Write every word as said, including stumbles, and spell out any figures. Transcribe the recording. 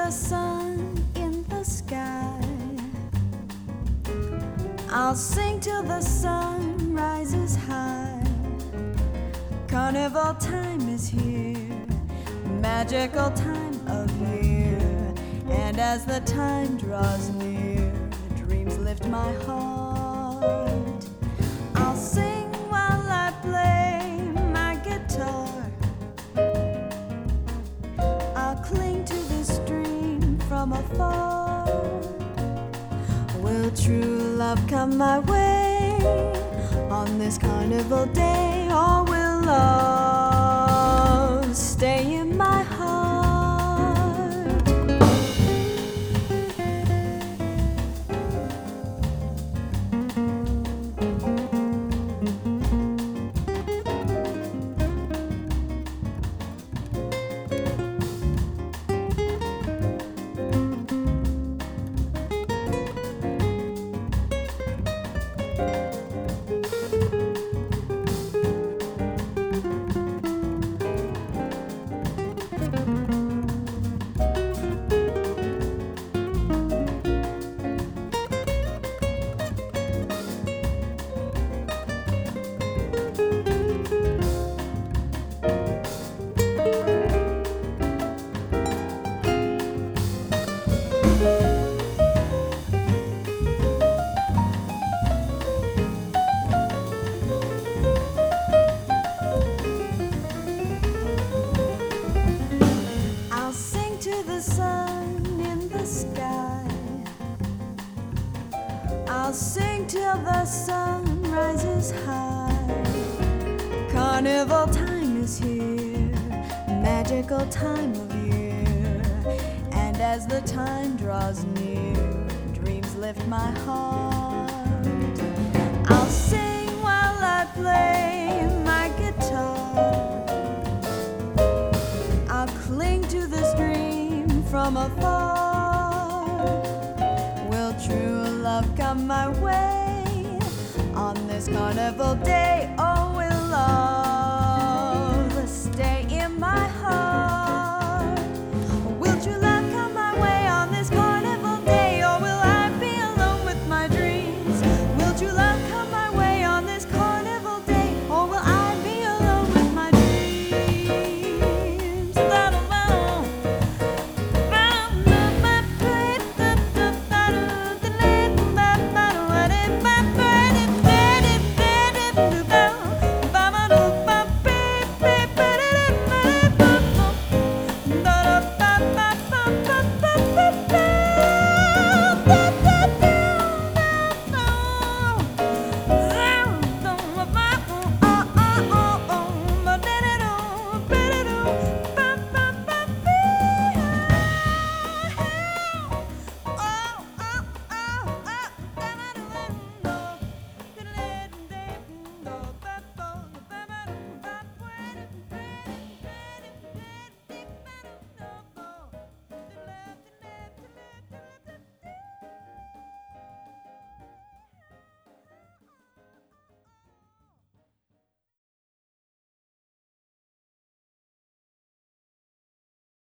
the sun in the sky. I'll sing till the sun rises high. Carnival time is here, magical time of year. And as the time draws near, dreams lift my heart. I'll sing while I play my guitar. I'll cling to the stream from afar. Will true love come my way on this carnival day, or will love stay in my heart? I'll sing till the sun rises high. Carnival time is here, magical time of year. And as the time draws near, dreams lift my heart. I'll sing while I play my guitar. I'll cling to the stream from afar. Will true love come my way on this carnival day? Oh,